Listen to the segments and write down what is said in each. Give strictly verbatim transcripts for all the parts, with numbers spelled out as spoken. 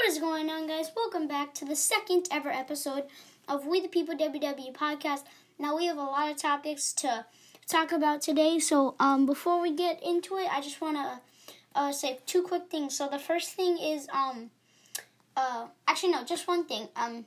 is going on, guys? Welcome back to the second ever episode of We the People W W E podcast. Now, we have a lot of topics to talk about today, so um, before we get into it, I just want to uh, say two quick things. So the first thing is, um, uh, actually no, just one thing. Um,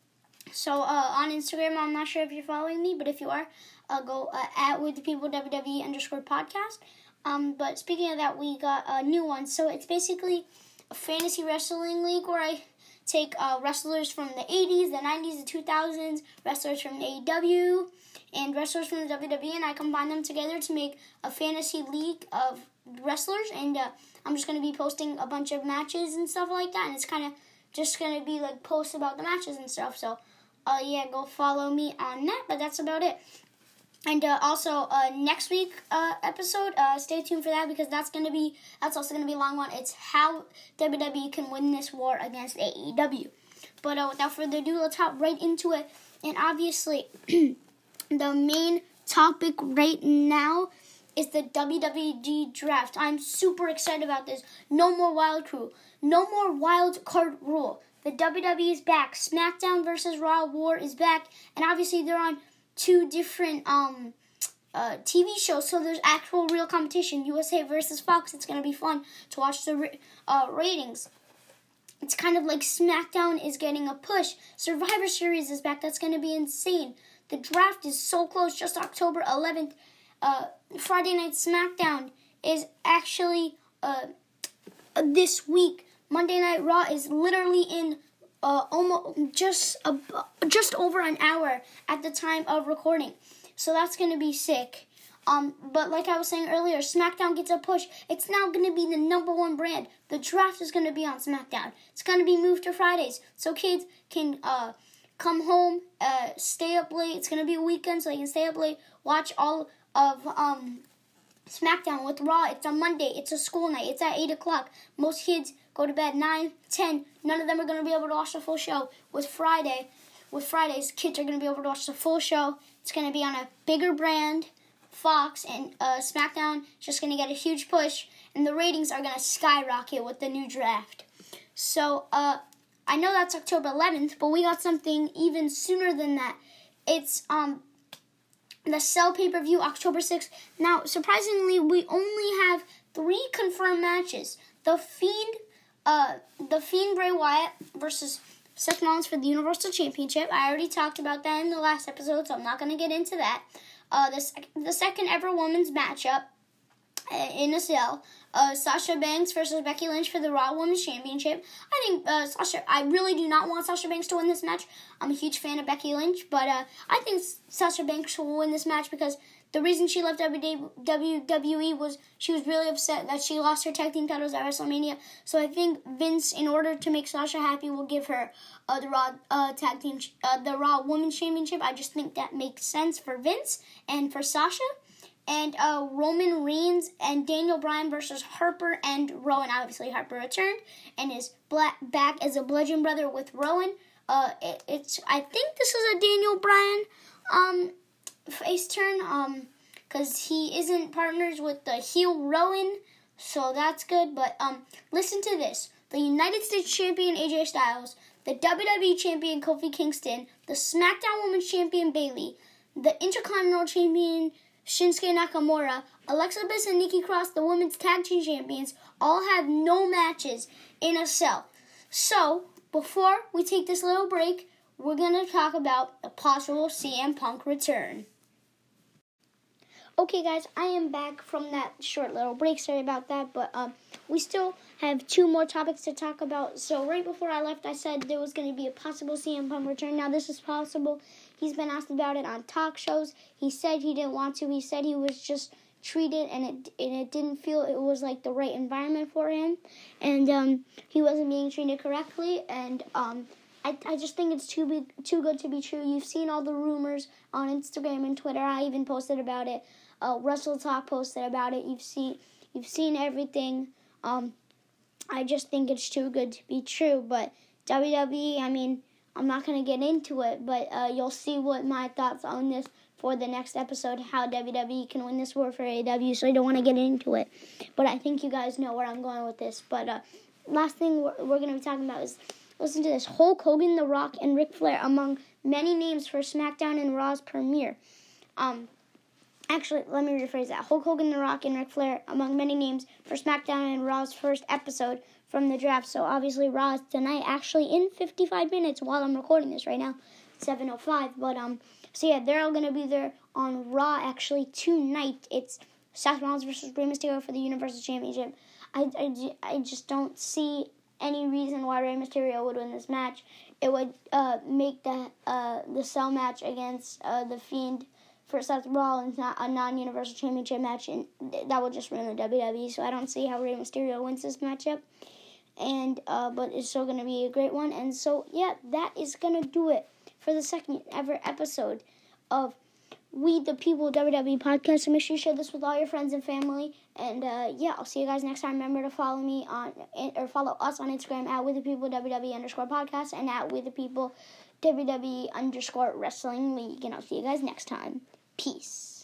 so uh, on Instagram, I'm not sure if you're following me, but if you are, uh, go uh, at We the People W W E underscore podcast. Um, but speaking of that, we got a new one. So it's basically a fantasy wrestling league where I take uh, wrestlers from the eighties, the nineties, the two thousands, wrestlers from A E W, and wrestlers from the W W E, and I combine them together to make a fantasy league of wrestlers, and uh, I'm just going to be posting a bunch of matches and stuff like that, and it's kind of just going to be like posts about the matches and stuff, so uh, yeah, go follow me on that, but that's about it. And uh, also, uh, next week uh, episode, uh, stay tuned for that because that's gonna be that's also gonna be a long one. It's how W W E can win this war against A E W. But uh, without further ado, let's hop right into it. And obviously, the main topic right now is the W W E draft. I'm super excited about this. No more wild crew. No more wild card rule. The W W E is back. SmackDown versus Raw War is back, and obviously they're on two different um uh T V shows, so there's actual real competition. U S A versus Fox. It's gonna be fun to watch the uh, ratings. It's kind of like SmackDown is getting a push. Survivor Series is back. That's gonna be insane. The draft is so close. Just October eleventh. Uh, Friday Night SmackDown is actually uh this week. Monday Night Raw is literally in Uh, almost just a, just over an hour at the time of recording, so that's gonna be sick. Um, but like I was saying earlier, SmackDown gets a push. It's now gonna be the number one brand. The draft is gonna be on SmackDown. It's gonna be moved to Fridays, so kids can uh come home, uh stay up late. It's gonna be a weekend, so they can stay up late, watch all of um SmackDown. With Raw, it's on Monday. It's a school night. It's at eight o'clock. Most kids go to bed nine, ten. None of them are going to be able to watch the full show. With Friday, with Fridays, kids are going to be able to watch the full show. It's going to be on a bigger brand, Fox, and uh, SmackDown is just going to get a huge push, and the ratings are going to skyrocket with the new draft. So, uh, I know that's October eleventh, but we got something even sooner than that. It's um the Cell pay-per-view, October sixth. Now, surprisingly, we only have three confirmed matches. The Fiend, uh, the Fiend Bray Wyatt versus Seth Rollins for the Universal Championship. I already talked about that in the last episode, so I'm not going to get into that. Uh, the, sec- the second ever women's matchup uh, in a cell. Uh, Sasha Banks versus Becky Lynch for the Raw Women's Championship. I think uh, Sasha, I really do not want Sasha Banks to win this match. I'm a huge fan of Becky Lynch, but uh, I think Sasha Banks will win this match because the reason she left W W E was she was really upset that she lost her tag team titles at WrestleMania. So I think Vince, in order to make Sasha happy, will give her uh, the Raw uh, tag team, uh, the Raw Women's Championship. I just think that makes sense for Vince and for Sasha. And uh, Roman Reigns and Daniel Bryan versus Harper and Rowan. Obviously, Harper returned and is black, back as a Bludgeon Brother with Rowan. Uh, it, it's I think this is a Daniel Bryan um. face turn, um, because he isn't partners with the heel Rowan, so that's good, but, um, listen to this. The United States Champion A J Styles, the W W E Champion Kofi Kingston, the SmackDown Women's Champion Bayley, the Intercontinental Champion Shinsuke Nakamura, Alexa Bliss and Nikki Cross, the Women's Tag Team Champions, all have no matches in a cell. So, before we take this little break, we're going to talk about a possible C M Punk return. Okay, guys, I am back from that short little break. Sorry about that, but um, we still have two more topics to talk about. So right before I left, I said there was going to be a possible C M Punk return. Now, this is possible. He's been asked about it on talk shows. He said he didn't want to. He said he was just treated, and it and it didn't feel it was like the right environment for him, and um, he wasn't being treated correctly, and um. I, I just think it's too big, too good to be true. You've seen all the rumors on Instagram and Twitter. I even posted about it. Uh, Wrestle Talk posted about it. You've seen you've seen everything. Um, I just think it's too good to be true. But W W E, I mean, I'm not gonna get into it, but uh, you'll see what my thoughts on this for the next episode. How W W E can win this war for A E W. So I don't want to get into it, but I think you guys know where I'm going with this. But uh, last thing we're, we're going to be talking about is, listen to this, Hulk Hogan, The Rock, and Ric Flair among many names for SmackDown and Raw's premiere. Um, actually, let me rephrase that. Hulk Hogan, The Rock, and Ric Flair among many names for SmackDown and Raw's first episode from the draft. So obviously Raw is tonight, actually in fifty-five minutes while I'm recording this right now, seven oh five. But um, so yeah, they're all gonna be there on Raw actually tonight. It's Seth Rollins versus Rey Mysterio for the Universal Championship. I, I, I just don't see any reason why Rey Mysterio would win this match. It would uh make the uh the Cell match against uh the Fiend for Seth Rollins not a non-Universal Championship match, and that would just ruin the W W E. So I don't see how Rey Mysterio wins this matchup. And uh, but it's still going to be a great one. And so, yeah, that is going to do it for the second ever episode of We the People W W E podcast. So make sure you share this with all your friends and family. And uh, yeah, I'll see you guys next time. Remember to follow me on, or follow us on Instagram at We the People W W E underscore podcast and at We the People W W E underscore Wrestling League. And I'll see you guys next time. Peace.